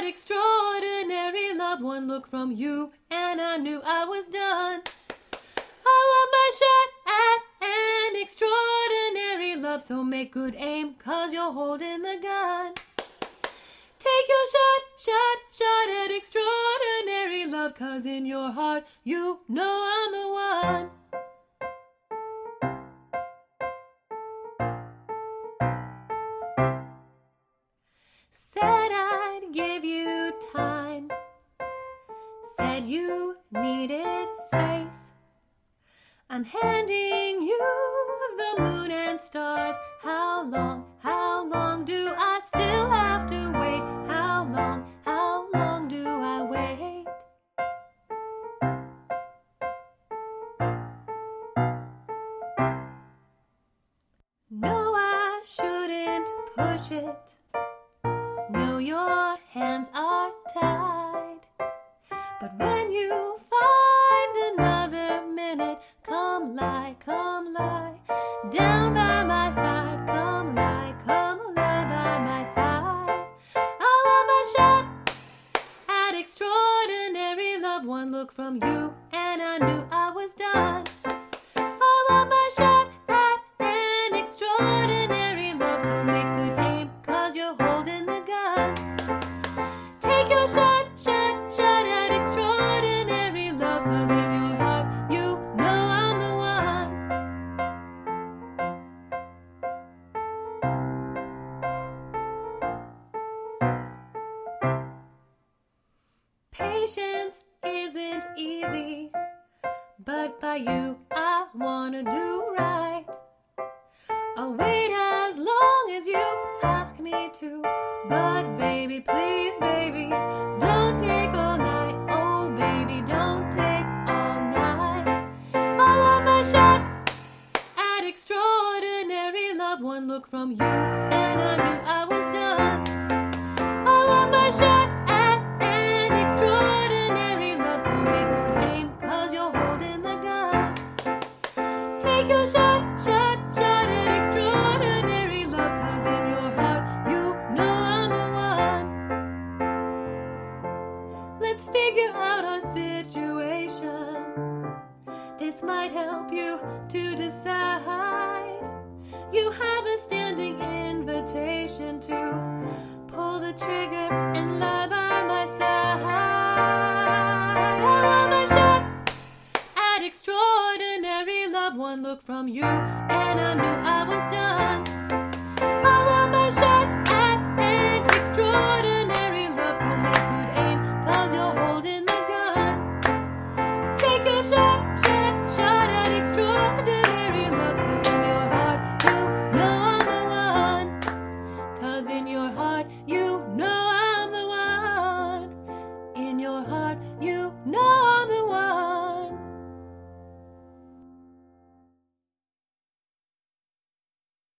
extraordinary love. One look from you and I knew I was done. I want my shot at an extraordinary love. So make good aim, 'cause you're holding the gun. Take your shot at extraordinary love. 'Cause in your heart you know I'm the one. Said I'd give you time. Said you needed space. I'm handing you the moon and stars. How long do I still have to wait? How long do I wait? No, I shouldn't push it. No, your hands are tied. But when you find another minute, come lie down by my side. Come lie by my side. I want my shot at extraordinary love. One look from you and I knew I was done. I want my shot at an extraordinary love. So make good aim, 'cause you're holding the gun. Take your shot at extraordinary love. 'Cause in your heart you know I'm the one. Patience isn't easy, but by you I wanna do right. I'll wait as long as you ask me to. But baby, please baby, don't take all night. Oh baby, don't take all night. I want my shot at extraordinary love. One look from you and I knew I was done. I want my shot at an extraordinary love. So make good aim, 'cause you're holding the gun. Take your shot at extraordinary love. 'Cause in your heart you know I'm the one. Let's figure out our situation. This might help you to decide. You have a standing invitation to pull the trigger and lie by my side. I want my shot at extraordinary love. One look from you and I knew I was done. I want my shot at an extraordinary love. So make good aim, 'cause you're holding the gun. Take your shot at extraordinary love. 'Cause in your heart you know I'm the one. 'Cause in your heart you know I'm the one. In your heart you know